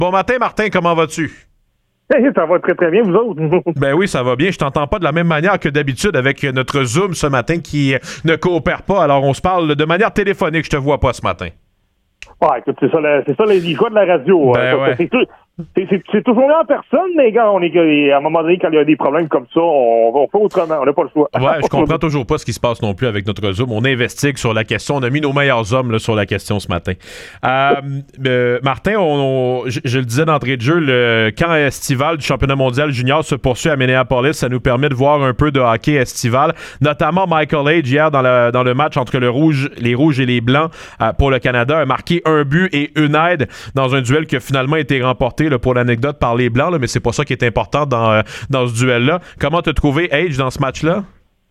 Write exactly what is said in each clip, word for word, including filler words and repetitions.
Bon matin, Martin, comment vas-tu? Hey, ça va très très bien, vous autres. Ben oui, ça va bien. Je t'entends pas de la même manière que d'habitude avec notre Zoom ce matin qui ne coopère pas. Alors, on se parle de manière téléphonique. Je te vois pas ce matin. Ah, écoute, c'est ça, la, c'est ça les joies de la radio. Ben euh, ouais. c'est, c'est, c'est, c'est, c'est toujours là en personne, mais quand on est, à un moment donné, quand il y a des problèmes comme ça, on, on fait autrement. On n'a pas le choix. Ouais, je comprends toujours pas ce qui se passe non plus avec notre Zoom. On investigue sur la question. On a mis nos meilleurs hommes là, sur la question ce matin. Euh, euh, Martin, on, on, je, je le disais d'entrée de jeu, le camp estival du championnat mondial junior se poursuit à Minneapolis. Ça nous permet de voir un peu de hockey estival, notamment Michael Age hier dans, la, dans le match entre le rouge, les rouges et les blancs euh, pour le Canada a marqué un but et une aide dans un duel qui a finalement été remporté là, pour l'anecdote par les blancs, là, mais c'est pas ça qui est important dans, euh, dans ce duel-là. Comment t'as trouvé Age dans ce match-là?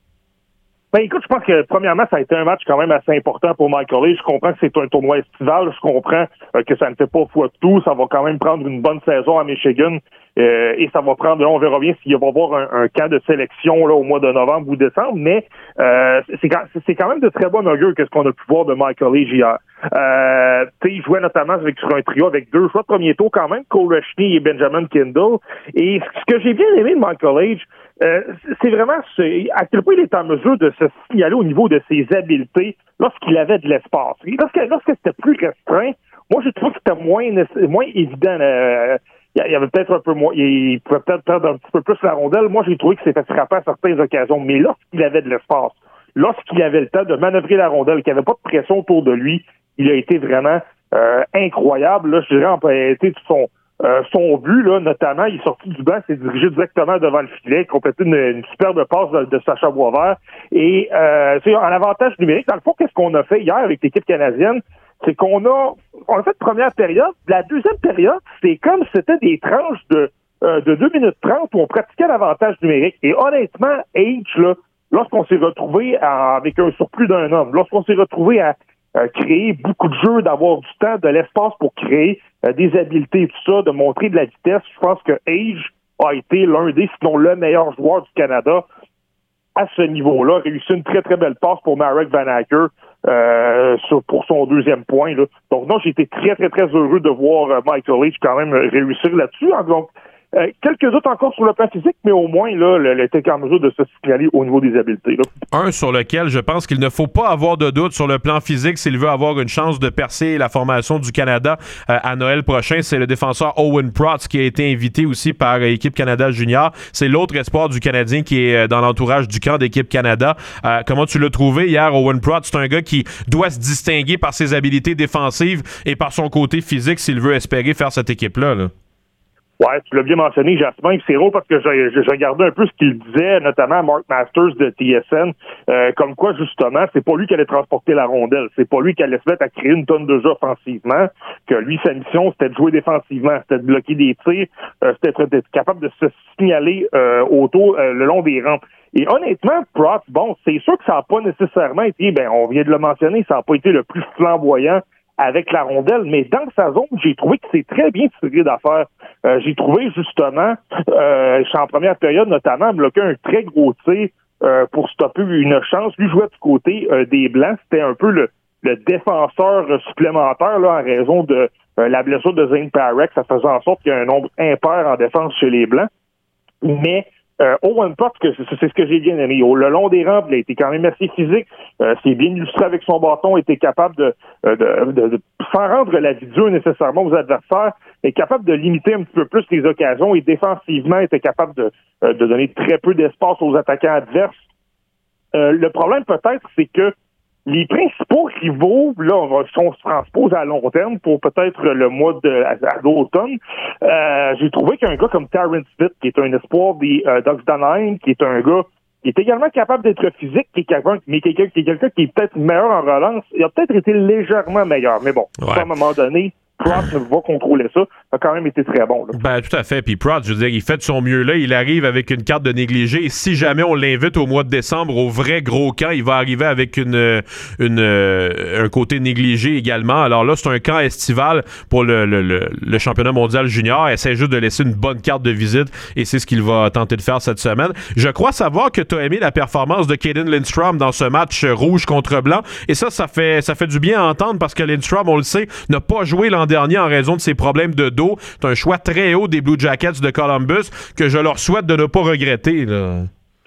Ben écoute, je pense que premièrement, ça a été un match quand même assez important pour Michael Lee. Je comprends que c'est un tournoi estival. Je comprends euh, que ça ne fait pas foi de tout. Ça va quand même prendre une bonne saison à Michigan. Euh, et ça va prendre, là, on verra bien s'il va y avoir un, un camp de sélection là au mois de novembre ou décembre. Mais euh, c'est, quand, c'est quand même de très bon augure qu'est-ce qu'on a pu voir de Michael Lee hier. Euh, tu sais, il jouait notamment avec, sur un trio avec deux choix de premier tour quand même, Cole Rushney et Benjamin Kindle. Et ce que j'ai bien aimé de Michael Age, euh, c'est vraiment c'est, à quel point il est en mesure de se signaler au niveau de ses habiletés lorsqu'il avait de l'espace. Et lorsque, lorsque c'était plus restreint, moi j'ai trouvé que c'était moins, moins évident. Euh, il y avait peut-être un peu moins, il pouvait peut-être perdre un petit peu plus la rondelle. Moi j'ai trouvé que c'était frappé à certaines occasions. Mais lorsqu'il avait de l'espace, lorsqu'il avait le temps de manœuvrer la rondelle, qu'il n'y avait pas de pression autour de lui, il a été vraiment euh, incroyable. Là, je dirais, en été de son, euh, son but, là, notamment, il est sorti du banc, s'est dirigé directement devant le filet, complété une, une superbe passe de, de Sacha Boisvert. Et euh, c'est en avantage numérique. Dans le fond, qu'est-ce qu'on a fait hier avec l'équipe canadienne? C'est qu'on a on a fait une première période. La deuxième période, c'est comme si c'était des tranches de, euh, de deux minutes trente où on pratiquait l'avantage numérique. Et honnêtement, H, là, lorsqu'on s'est retrouvé à, avec un surplus d'un homme, lorsqu'on s'est retrouvé à Euh, créer beaucoup de jeux, d'avoir du temps, de l'espace pour créer euh, des habiletés et tout ça, de montrer de la vitesse. Je pense que Age a été l'un des, sinon le meilleur joueur du Canada à ce niveau-là. Réussi une très très belle passe pour Marek Van Acker euh, sur, pour son deuxième point. Là. Donc non, j'ai été très très très heureux de voir euh, Michael Age quand même réussir là-dessus. Donc Euh, quelques autres encore sur le plan physique, mais au moins, là, elle était en mesure de se signaler au niveau des habiletés. Là. Un sur lequel je pense qu'il ne faut pas avoir de doute sur le plan physique s'il veut avoir une chance de percer la formation du Canada euh, à Noël prochain, c'est le défenseur Owen Protz qui a été invité aussi par euh, Équipe Canada Junior. C'est l'autre espoir du Canadien qui est euh, dans l'entourage du camp d'Équipe Canada. Euh, comment tu l'as trouvé hier, Owen Protz? C'est un gars qui doit se distinguer par ses habiletés défensives et par son côté physique s'il veut espérer faire cette équipe-là, là. Ouais, tu l'as bien mentionné, Jasmin. C'est drôle parce que j'ai, j'ai regardé un peu ce qu'il disait, notamment à Mark Masters de T S N, euh, comme quoi, justement, c'est pas lui qui allait transporter la rondelle. C'est pas lui qui allait se mettre à créer une tonne de jeux offensivement. Que lui, sa mission, c'était de jouer défensivement, c'était de bloquer des tirs, euh, c'était d'être capable de se signaler euh, autour, euh, le long des rangs. Et honnêtement, Protz, bon, c'est sûr que ça n'a pas nécessairement été, ben, on vient de le mentionner, ça n'a pas été le plus flamboyant avec la rondelle, mais dans sa zone, j'ai trouvé que c'est très bien tiré d'affaire. Euh, j'ai trouvé justement, euh, en première période notamment, bloquer un très gros tir euh, pour stopper une chance. Lui jouait du côté euh, des Blancs, c'était un peu le, le défenseur supplémentaire là, en raison de euh, la blessure de Zane Parek. Ça faisait en sorte qu'il y a un nombre impair en défense chez les Blancs. Mais Euh, Owen Protz, que c'est, c'est ce que j'ai bien aimé. Au le long des rampes, il a été quand même assez physique. Euh, c'est bien illustré avec son bâton. Il était capable de, de, de, de sans rendre la vie dure nécessairement aux adversaires, est capable de limiter un petit peu plus les occasions et défensivement était capable de, de donner très peu d'espace aux attaquants adverses. Euh, le problème peut-être, c'est que les principaux rivaux, là, on, va, on se transpose à long terme pour peut-être le mois de à, à l'automne. Euh, j'ai trouvé qu'un gars comme Terrence Smith, qui est un espoir des euh, Ducks d'Anaheim, qui est un gars qui est également capable d'être physique, qui est capable, mais quelqu'un qui est quelqu'un qui est peut-être meilleur en relance, il a peut-être été légèrement meilleur. Mais bon, ouais. À un moment donné, Protz va contrôler ça. Ça a quand même été très bon. Là. Ben, tout à fait. Puis Protz, je veux dire, il fait de son mieux là. Il arrive avec une carte de négligé. Et si jamais on l'invite au mois de décembre au vrai gros camp, il va arriver avec une, une, un côté négligé également. Alors là, c'est un camp estival pour le, le, le, le championnat mondial junior. Il essaie juste de laisser une bonne carte de visite et c'est ce qu'il va tenter de faire cette semaine. Je crois savoir que tu as aimé la performance de Caden Lindstrom dans ce match rouge contre blanc. Et ça, ça fait, ça fait du bien à entendre parce que Lindstrom, on le sait, n'a pas joué l'an dernier en raison de ses problèmes de dos. C'est un choix très haut des Blue Jackets de Columbus que je leur souhaite de ne pas regretter, là.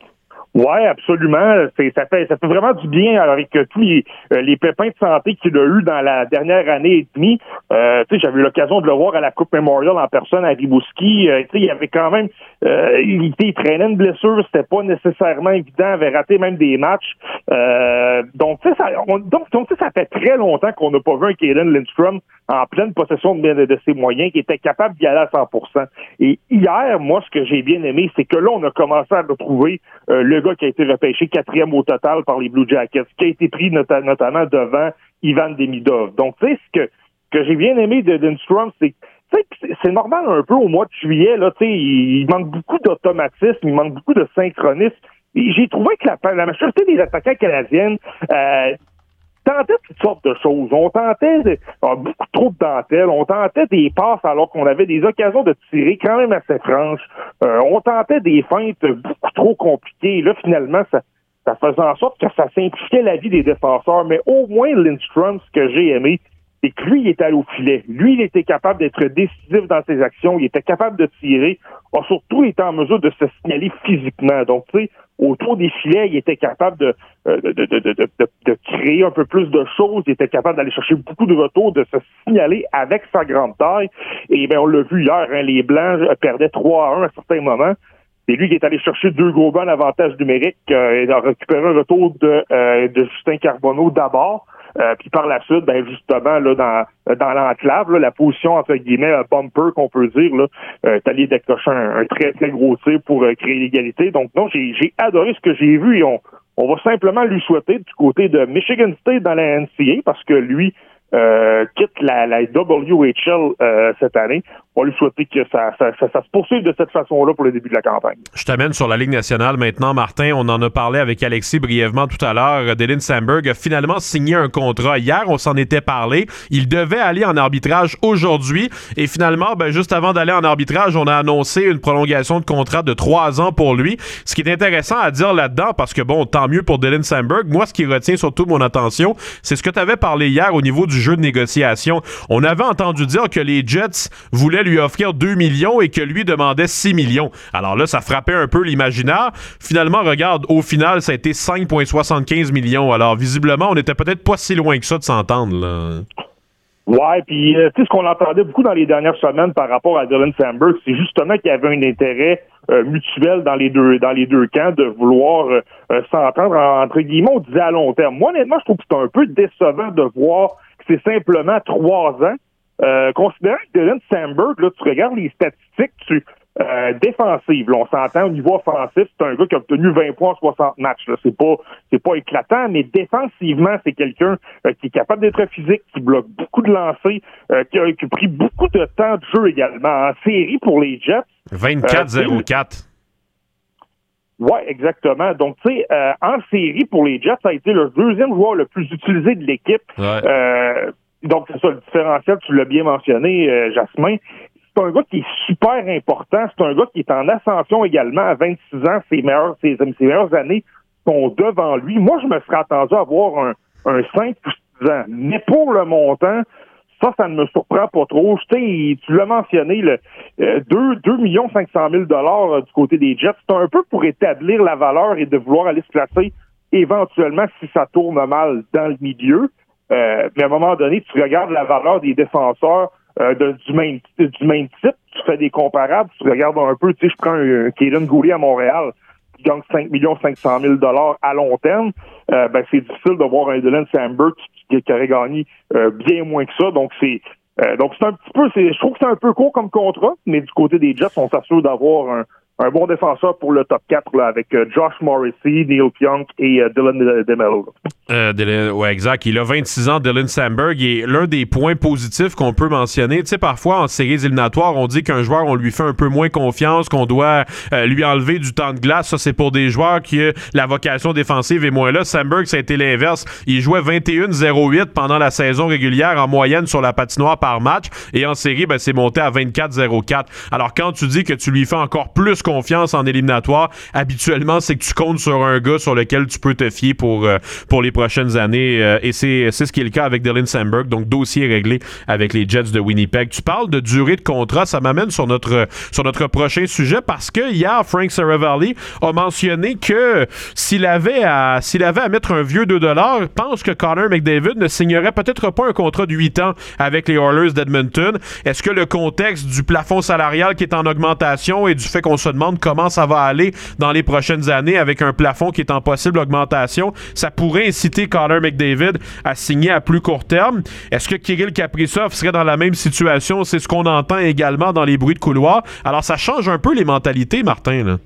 Oui, absolument. C'est, ça fait ça fait vraiment du bien avec tous les, euh, les pépins de santé qu'il a eu dans la dernière année et demie. Euh, tu sais, j'avais eu l'occasion de le voir à la Coupe Memorial en personne à Rimouski. Euh, tu sais, il y avait quand même, euh, il, il traînait une blessure, c'était pas nécessairement évident, il avait raté même des matchs. Euh, donc, tu sais, ça, on, donc, donc ça fait très longtemps qu'on n'a pas vu un Cayden Lindstrom en pleine possession de, de, de ses moyens, qui était capable d'y aller à cent pour cent. Et hier, moi, ce que j'ai bien aimé, c'est que là, on a commencé à retrouver euh, le gars qui a été repêché quatrième au total par les Blue Jackets, qui a été pris not- notamment devant Ivan Demidov. Donc, tu sais, ce que, que j'ai bien aimé de Lindstrom, c'est c'est, c'est normal un peu au mois de juillet, là, tu sais, il, il manque beaucoup d'automatisme, il manque beaucoup de synchronisme. Et j'ai trouvé que la, la majorité des attaquants canadiens euh, tentaient toutes sortes de choses. On tentait de, oh, beaucoup trop de dentelles, on tentait des passes alors qu'on avait des occasions de tirer quand même assez franches. Euh, on tentait des feintes beaucoup trop compliquées. Et là, finalement, ça, ça faisait en sorte que ça simplifiait la vie des défenseurs. Mais au moins, Lindstrom, ce que j'ai aimé, c'est que lui, il était allé au filet. Lui, il était capable d'être décisif dans ses actions. Il était capable de tirer. A surtout été en mesure de se signaler physiquement. Donc, tu sais, autour des filets, il était capable de, de, de, de, de, de, de créer un peu plus de choses. Il était capable d'aller chercher beaucoup de retours, de se signaler avec sa grande taille. Et bien, on l'a vu hier, hein, les Blancs perdaient trois à un à certains moments. C'est lui qui est allé chercher deux gros bons avantages numériques euh, et a récupéré un retour de, euh, de Justin Carbonneau d'abord. Euh, puis par la suite, ben justement, là, dans, dans l'enclave, là, la position, entre guillemets, bumper qu'on peut dire, là, euh, est allé décrocher un, un très, très gros tir pour euh, créer l'égalité. Donc non, j'ai, j'ai adoré ce que j'ai vu et on, on va simplement lui souhaiter du côté de Michigan State dans la N C A A parce que lui euh, quitte la, la W H L euh, cette année. On va lui souhaiter que ça, ça, ça, ça se poursuive de cette façon-là pour le début de la campagne. Je t'amène sur la Ligue nationale maintenant, Martin. On en a parlé avec Alexis brièvement tout à l'heure. Dylan Samberg a finalement signé un contrat. Hier, on s'en était parlé. Il devait aller en arbitrage aujourd'hui. Et finalement, ben, juste avant d'aller en arbitrage, on a annoncé une prolongation de contrat de trois ans pour lui. Ce qui est intéressant à dire là-dedans, parce que bon, tant mieux pour Dylan Samberg. Moi, ce qui retient surtout mon attention, c'est ce que tu avais parlé hier au niveau du jeu de négociation. On avait entendu dire que les Jets voulaient lui offrir deux millions et que lui demandait six millions. Alors là, ça frappait un peu l'imaginaire. Finalement, regarde, au final, ça a été cinq virgule soixante-quinze millions. Alors, visiblement, on n'était peut-être pas si loin que ça de s'entendre, là. Ouais, puis euh, tu sais, ce qu'on entendait beaucoup dans les dernières semaines par rapport à Dylan Samberg, c'est justement qu'il y avait un intérêt euh, mutuel dans les deux dans les deux camps de vouloir euh, euh, s'entendre, entre guillemets, on disait à long terme. Moi, honnêtement, je trouve que c'est un peu décevant de voir que c'est simplement trois ans. Euh, considérant que Dylan Samberg, là, tu regardes les statistiques tu, euh, défensives, là, on s'entend au niveau offensif, c'est un gars qui a obtenu vingt points en soixante matchs. Là. C'est pas c'est pas éclatant, mais défensivement, c'est quelqu'un euh, qui est capable d'être physique, qui bloque beaucoup de lancers, euh, qui, a, qui a pris beaucoup de temps de jeu également. En série pour les Jets. vingt-quatre zéro quatre. Euh, Oui, exactement. Donc, tu sais, euh, en série pour les Jets, ça a été le deuxième joueur le plus utilisé de l'équipe. Ouais. Euh, Donc, c'est ça, le différentiel, tu l'as bien mentionné, euh, Jasmin. C'est un gars qui est super important. C'est un gars qui est en ascension également à vingt-six ans. Ses meilleures, ses, ses meilleures années sont devant lui. Moi, je me serais attendu à avoir un, un cinq ou six ans. Mais pour le montant, ça, ça ne me surprend pas trop. Tu sais, tu l'as mentionné, le euh, deux millions cinq cent mille dollars euh, du côté des Jets. C'est un peu pour établir la valeur et de vouloir aller se placer éventuellement si ça tourne mal dans le milieu. Euh, mais à un moment donné, tu regardes la valeur des défenseurs euh, de, du, même, du même type, tu fais des comparables, tu regardes un peu, tu sais, je prends un, un Kaden Goulet à Montréal qui gagne cinq millions cinq cent mille dollars à long terme, euh, ben c'est difficile de voir un Dylan Samberg qui, qui, qui aurait gagné euh, bien moins que ça, donc c'est euh, donc c'est un petit peu, c'est, je trouve que c'est un peu court comme contrat, mais du côté des Jets, on s'assure d'avoir un un bon défenseur pour le top quatre là, avec euh, Josh Morrissey, Neil Pionk et euh, Dylan DeMello. Euh, Dylan, ouais, exact. Il a vingt-six ans, Dylan Samberg, et l'un des points positifs qu'on peut mentionner, tu sais, parfois en séries éliminatoires, on dit qu'un joueur, on lui fait un peu moins confiance, qu'on doit euh, lui enlever du temps de glace. Ça, c'est pour des joueurs qui, euh, la vocation défensive est moins là. Samberg, ça a été l'inverse. Il jouait vingt et un zéro huit pendant la saison régulière en moyenne sur la patinoire par match, et en série, ben, c'est monté à vingt-quatre zéro quatre. Alors, quand tu dis que tu lui fais encore plus confiance en éliminatoire, habituellement, c'est que tu comptes sur un gars sur lequel tu peux te fier pour, euh, pour les prochaines années. Euh, et c'est, c'est ce qui est le cas avec Dylan Samberg. Donc, dossier réglé avec les Jets de Winnipeg. Tu parles de durée de contrat. Ça m'amène sur notre, sur notre prochain sujet parce que hier, Frank Seravalli a mentionné que s'il avait à, s'il avait à mettre un vieux deux dollars, pense que Connor McDavid ne signerait peut-être pas un contrat de huit ans avec les Oilers d'Edmonton. Est-ce que le contexte du plafond salarial qui est en augmentation et du fait qu'on se demande comment ça va aller dans les prochaines années avec un plafond qui est en possible augmentation, ça pourrait inciter Connor McDavid à signer à plus court terme? Est-ce que Kirill Kaprizov serait dans la même situation? C'est ce qu'on entend également dans les bruits de couloir. Alors, ça change un peu les mentalités, Martin, là.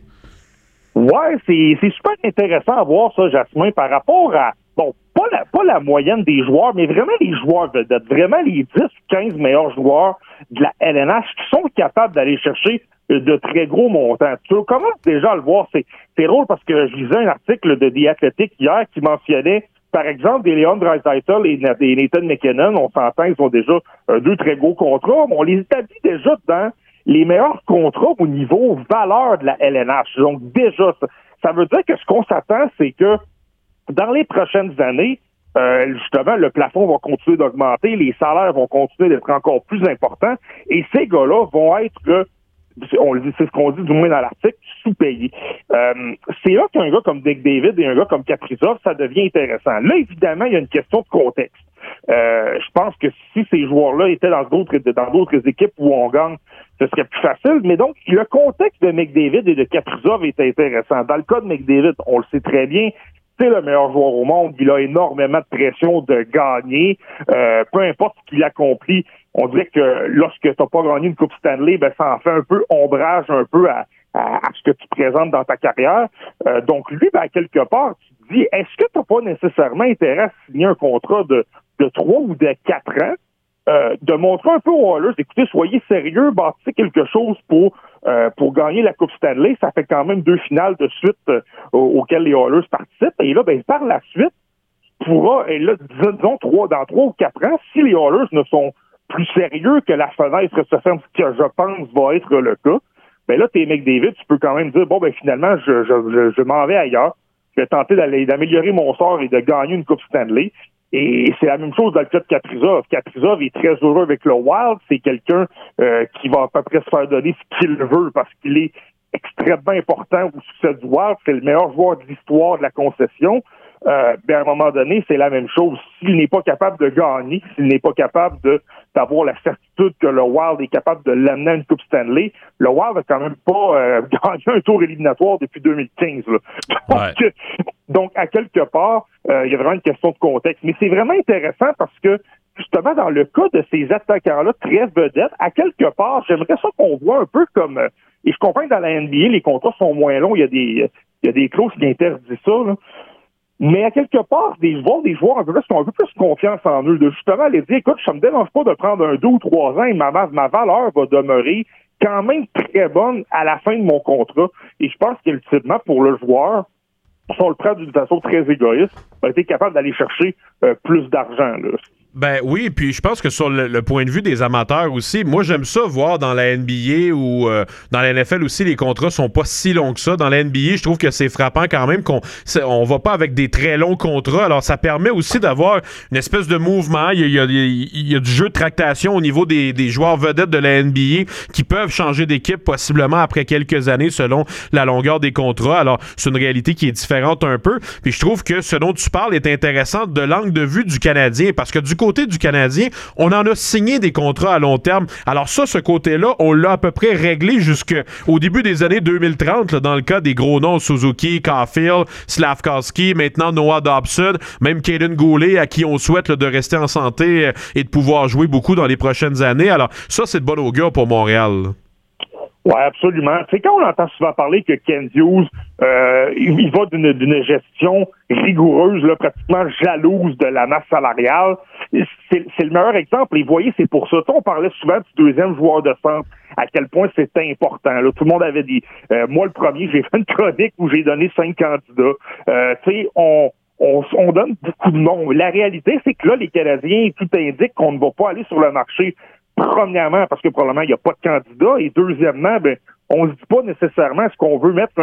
Ouais, c'est, c'est super intéressant à voir ça, Jasmin, par rapport à, bon, pas la, pas la moyenne des joueurs, mais vraiment les joueurs vedettes, vraiment les dix ou quinze meilleurs joueurs de la L N H qui sont capables d'aller chercher de très gros montants. Tu commences déjà à le voir, c'est, c'est drôle parce que je lisais un article de The Athletic hier qui mentionnait, par exemple, des Leon Draisaitl et des Nathan McKinnon, on s'entend, ils ont déjà euh, deux très gros contrats, mais on les établit déjà dans les meilleurs contrats au niveau valeur de la L N H. Donc déjà, ça, ça veut dire que ce qu'on s'attend, c'est que dans les prochaines années, euh, justement, le plafond va continuer d'augmenter, les salaires vont continuer d'être encore plus importants, et ces gars-là vont être, euh, on le dit, c'est ce qu'on dit du moins dans l'article, sous-payés. Euh, c'est là qu'un gars comme Dick David et un gars comme Kaprizov, ça devient intéressant. Là, évidemment, il y a une question de contexte. Euh, je pense que si ces joueurs-là étaient dans d'autres dans d'autres équipes où on gagne, ce serait plus facile. Mais donc, le contexte de McDavid et de Kaprizov est intéressant. Dans le cas de McDavid, on le sait très bien, c'est le meilleur joueur au monde. Il a énormément de pression de gagner. Euh, peu importe ce qu'il accomplit, on dirait que lorsque tu n'as pas gagné une Coupe Stanley, ben ça en fait un peu ombrage un peu à, à, à ce que tu présentes dans ta carrière. Euh, donc, lui, ben, quelque part, tu te dis, est-ce que tu n'as pas nécessairement intérêt à signer un contrat de de trois ou de quatre ans, euh, de montrer un peu aux Oilers, écoutez, soyez sérieux, bâtissez quelque chose pour euh, pour gagner la Coupe Stanley. Ça fait quand même deux finales de suite euh, auxquelles les Oilers participent. Et là, ben par la suite, pourra, et là, disons, trois, dans trois ou quatre ans, si les Oilers ne sont plus sérieux que la fenêtre se ferme, ce que je pense va être le cas, ben là, t'es McDavid, tu peux quand même dire, bon, ben finalement, je, je, je, je m'en vais ailleurs. Je vais tenter d'aller, d'améliorer mon sort et de gagner une Coupe Stanley. Et c'est la même chose dans le cas de Kaprizov. Kaprizov est très heureux avec le Wild. C'est quelqu'un euh, qui va à peu près se faire donner ce qu'il veut parce qu'il est extrêmement important au succès du Wild. C'est le meilleur joueur de l'histoire de la concession. Euh, ben à un moment donné, c'est la même chose. S'il n'est pas capable de gagner, s'il n'est pas capable de d'avoir la certitude que le Wild est capable de l'amener à une Coupe Stanley, le Wild n'a quand même pas euh, gagné un tour éliminatoire depuis deux mille quinze. Là. Donc, ouais. donc, à quelque part, euh, il y a vraiment une question de contexte. Mais c'est vraiment intéressant parce que, justement, dans le cas de ces attaquants-là très vedettes, à quelque part, j'aimerais ça qu'on voit un peu comme... Euh, et je comprends que dans la N B A, les contrats sont moins longs, il y a des, il y a des clauses qui interdisent ça, là. Mais à quelque part, des joueurs, des joueurs un peu plus qui ont un peu plus confiance en eux, de justement aller dire, écoute, ça me dérange pas de prendre un deux ou trois ans et ma, ma valeur va demeurer quand même très bonne à la fin de mon contrat. Et je pense qu'ultimement, pour le joueur, si on le prend d'une façon très égoïste, on a été capable d'aller chercher euh, plus d'argent, là. Ben oui, puis je pense que sur le, le point de vue des amateurs aussi, moi j'aime ça voir dans la N B A ou euh, dans la N F L aussi, les contrats sont pas si longs que ça. Dans la N B A, je trouve que c'est frappant quand même qu'on on va pas avec des très longs contrats. Alors ça permet aussi d'avoir une espèce de mouvement. Il y a, il y a, il y a du jeu de tractation au niveau des, des joueurs vedettes de la N B A qui peuvent changer d'équipe possiblement après quelques années selon la longueur des contrats. Alors c'est une réalité qui est différente un peu. Puis je trouve que ce dont tu parles est intéressant de l'angle de vue du Canadien parce que du côté du Canadien, on en a signé des contrats à long terme. Alors ça, ce côté-là, on l'a à peu près réglé jusqu'au début des années deux mille trente, là, dans le cas des gros noms, Suzuki, Caulfield, Slavkovski, maintenant Noah Dobson, même Caden Goulet, à qui on souhaite là, de rester en santé euh, et de pouvoir jouer beaucoup dans les prochaines années. Alors ça, c'est de bon augure pour Montréal. Là. Oui, absolument. C'est quand on entend souvent parler que Ken Hughes, euh, il va d'une, d'une gestion rigoureuse, là, pratiquement jalouse de la masse salariale. C'est, c'est le meilleur exemple. Et vous voyez, c'est pour ça. On parlait souvent du deuxième joueur de centre, à quel point c'était important. Là, tout le monde avait dit, euh, moi le premier, j'ai fait une chronique où j'ai donné cinq candidats. Euh, tu sais, on... On, on donne beaucoup de noms. La réalité, c'est que là, les Canadiens, tout indique qu'on ne va pas aller sur le marché. Premièrement, parce que probablement, il n'y a pas de candidat. Et deuxièmement, ben, on ne se dit pas nécessairement est-ce qu'on veut mettre un,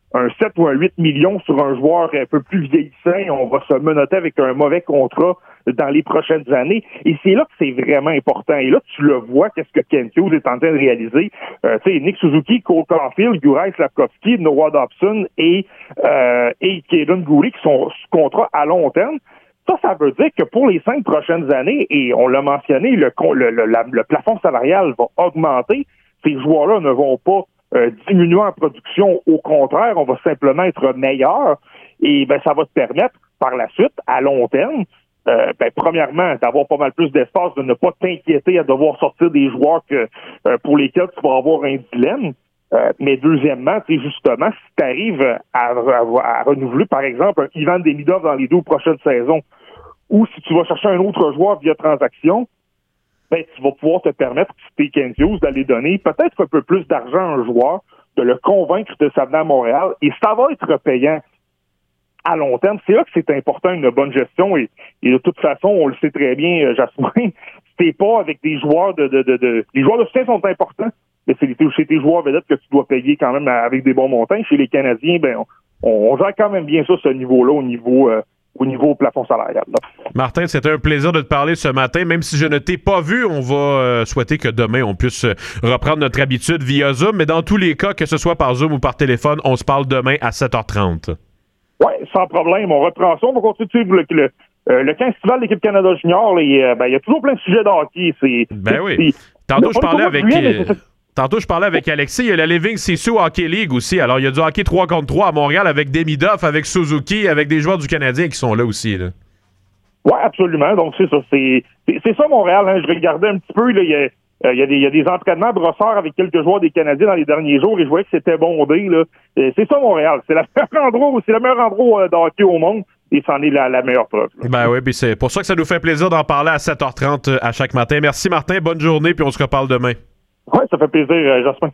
un sept ou un huit millions sur un joueur un peu plus vieillissant, on va se menotter avec un mauvais contrat dans les prochaines années. Et c'est là que c'est vraiment important. Et là, tu le vois, qu'est-ce que Kent Hughes est en train de réaliser. Euh, tu sais, Nick Suzuki, Cole Caulfield, Juraj Slafkovský, Noah Dobson et, euh, et Kaden Goulet qui sont sous contrat à long terme. Ça, ça veut dire que pour les cinq prochaines années, et on l'a mentionné, le, le, le, la, le plafond salarial va augmenter. Ces joueurs-là ne vont pas euh, diminuer en production. Au contraire, on va simplement être meilleur. Et ben, ça va te permettre, par la suite, à long terme, euh, ben, premièrement, d'avoir pas mal plus d'espace, de ne pas t'inquiéter à devoir sortir des joueurs que euh, pour lesquels tu vas avoir un dilemme. Euh, mais deuxièmement, c'est justement, si tu arrives à, à, à renouveler, par exemple, un Ivan Demidov dans les deux prochaines saisons, ou si tu vas chercher un autre joueur via transaction, ben, tu vas pouvoir te permettre, si t'es Kent Hughes, d'aller donner peut-être un peu plus d'argent à un joueur, de le convaincre de s'amener à Montréal, et ça va être payant à long terme. C'est là que c'est important, une bonne gestion, et, et de toute façon, on le sait très bien, Jasmin, si t'es pas avec des joueurs de, de, de, de les joueurs de soutien sont importants, mais c'est chez tes joueurs vedettes que tu dois payer quand même avec des bons montants. Chez les Canadiens, ben, on, on gère quand même bien ça, ce niveau-là, au niveau, euh, au niveau plafond salarial. Là. Martin, c'était un plaisir de te parler ce matin. Même si je ne t'ai pas vu, on va euh, souhaiter que demain, on puisse reprendre notre habitude via Zoom. Mais dans tous les cas, que ce soit par Zoom ou par téléphone, on se parle demain à sept heures trente. Oui, sans problème. On reprend ça. On va continuer de suivre le, le, euh, le camp estival de l'équipe Canada Junior. Et, euh, ben, il y a toujours plein de sujets de hockey. C'est, ben c'est, oui. C'est, Tantôt, je parlais avec... Juillet, Tantôt, je parlais avec Alexis. Il y a la Living C C O Hockey League aussi. Alors, il y a du hockey trois contre trois à Montréal avec Demidov, avec Suzuki, avec des joueurs du Canadien qui sont là aussi. Là. Oui, absolument. Donc, c'est ça. C'est, c'est, c'est ça, Montréal. Hein. Je regardais un petit peu. Là, il y a, euh, il y a des, il y a des entraînements brosseurs avec quelques joueurs des Canadiens dans les derniers jours et je voyais que c'était bondé. Là. Euh, c'est ça, Montréal. C'est, la meilleur endroit, c'est le meilleur endroit de hockey au monde. Et c'en est la, la meilleure preuve. Là. Ben oui, puis c'est pour ça que ça nous fait plaisir d'en parler à sept heures trente à chaque matin. Merci, Martin. Bonne journée, puis on se reparle demain. Oui, ça fait plaisir, Jasmin.